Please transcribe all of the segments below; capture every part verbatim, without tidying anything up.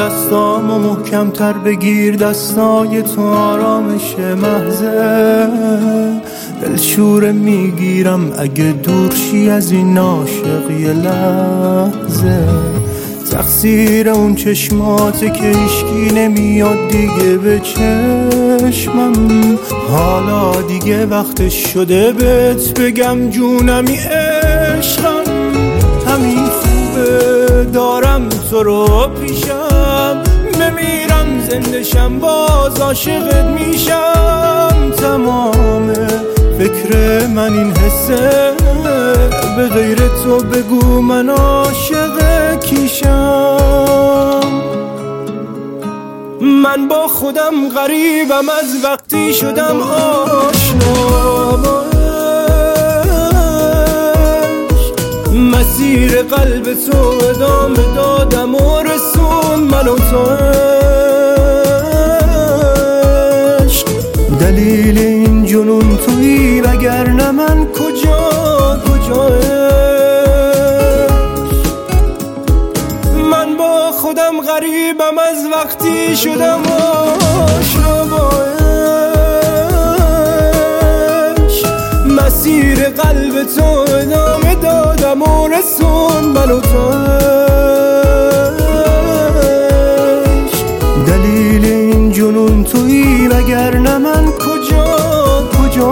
دستامو محکم‌تر بگیر، دستای تو آرامش محضه، دلشوره میگیرم اگه دورشی از این عاشق یه لحظه. تقصیر اون چشماته که هیچکی نمیاد دیگه به چشمم، حالا دیگه وقتش شده بهت بگم جونمی عشقم. همین خوبه دارم تو رو پیشم، بمیرم زندشم باز عاشقت میشم. تمام فکر من این حسه، به غیر تو بگو من عاشق کیشم. من با خودم غریبم از وقتی شدم آشنا با عشق، مسیر قلب تو ادامه دادم و رسون منو تو عشق. دلیل این جنون تویی وگرنه من کجا کجا خودم غریبم از وقتی شدم آشنا با عشق، مسیر قلب تو ادامه دادم و رسون منو تو عشق. دلیل این جنون تویی وگرنه من کجا کجا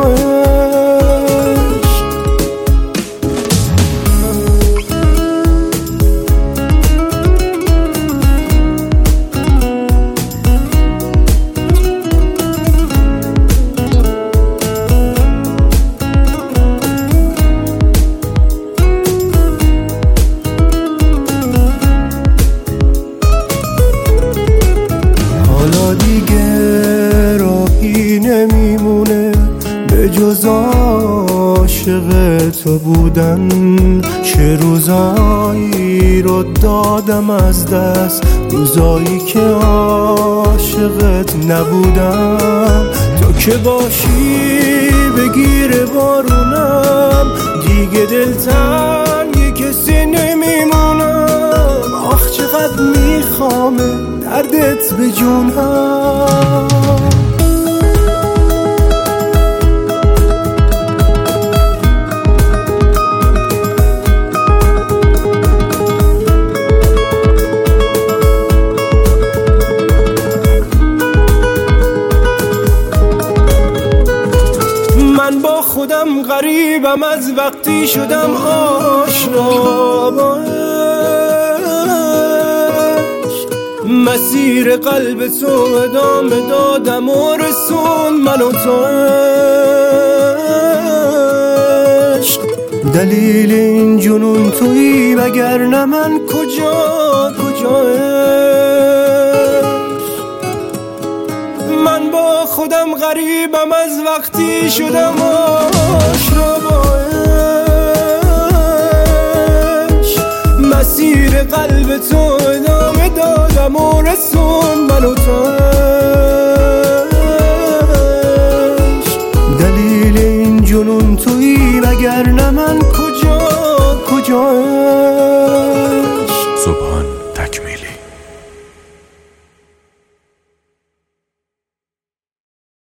دیگه راهی نمیمونه به جز عاشق تو بودن. چه روزایی رو دادم از دست، روزایی که عاشقت نبودم. تو که باشی بگیره بارونم، دیگه دلتنگ کسی نمیمونم. آخ چقدر میخوامه دردت به جونم. من با خودم غریبم از وقتی شدم آشنا با مسیر قلب تو ادامه دادم و رسون منو تو عشق. دلیل این جنون تویی وگرنه من کجا کجا عشق. من با خودم غریبم از وقتی شدم آشنا با عشق، مسیر قلب تو ادامه دادم و رسون منو تو